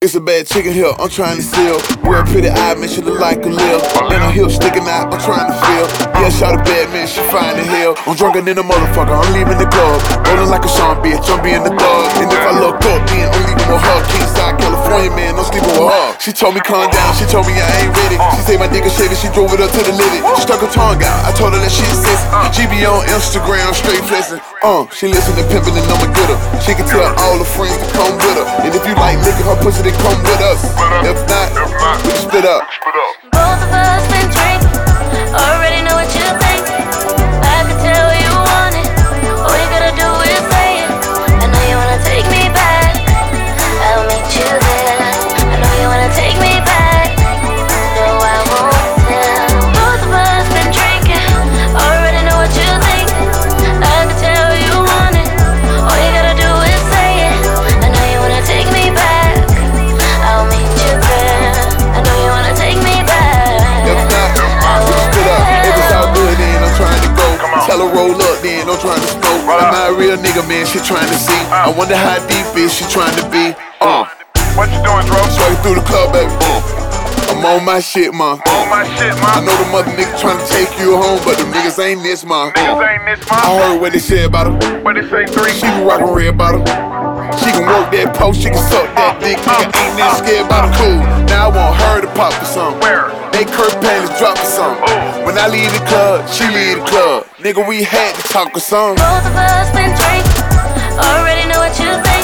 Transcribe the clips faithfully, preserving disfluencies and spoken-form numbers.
It's a bad chicken here, I'm trying to steal. Real pretty eye, man, she look like a lil. And her hips sticking out, I'm trying to feel. Yeah, shot a bad man, she fine as hell. I'm drunker than a motherfucker, I'm leaving the club. Rolling like a Sean bitch, I'm being the dog. And if I look up, then I'm leaving with her. Kingside, California, man, I'm sleeping with her. She told me calm down, she told me I ain't ready. She say my nigga shady, she drove it up to the limit. She stuck her tongue out, I told her that shit sis. She be on Instagram, straight flexing. Uh, she listen to pimpin' and I'ma get her. She can tell all her friends to come with her. And if you like licking her pussy, then come with us. If not, we can split up. Both of us been drinking, already know what you think. I can tell you want it, all you gotta do is say it. I know you wanna take me back, I'll meet you there. I know you wanna take me back, no I won't tell. Both of us been drinking, already know what you think. I can tell you want it, all you gotta do is say it. I know you wanna take me back, I'll meet you there. I know you wanna take me back. If not, we can split up. If it's all good, then I'm trying to go. Tell her roll up, then I'm trying to smoke. I'm not a real nigga, man, she trying to see. I wonder how deep is she trying to be. Uh, What you doing, bro? Swag through the club, baby. Uh, I'm on my shit, man. On my shit, I man. know the mother niggas trying to take you home, but them niggas ain't this, man. Niggas ain't this, I man. heard what they said about her. What they say, three? She be rockin' red bottom. She can work that post, she can suck that dick. Nigga ain't that scared about the cool. Now I want her to pop for something. Where? They Kurt panties drop for something. When I leave the club, she leave the club. Nigga, we had to talk for something. Both of us been drinking, already know what you think.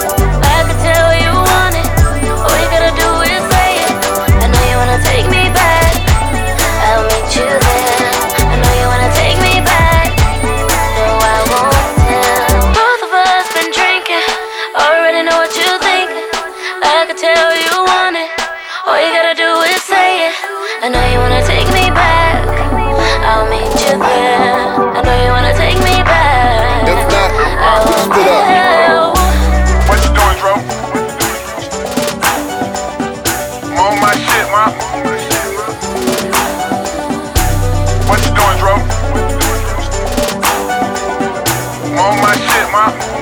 I can tell you want it, all you gotta do is say it. I know you wanna take me back, I'll meet you there. I know you wanna take me back, no I won't tell. Both of us been drinking, already know what you think. I can tell you want it, all you gotta do is say it. I know you wanna take me back, I'll meet you there. I know you wanna take me back. If not, we can split up. What you doing, bro? I'm on my shit, man. What you doing, bro? I'm on my shit, man.